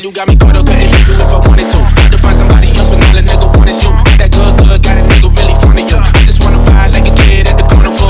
you got me caught up, couldn't leave you if I wanted to. Had to find somebody else, but all a nigga wanted you. That good, got a nigga really fond of you. I just wanna buy like a kid at the corner.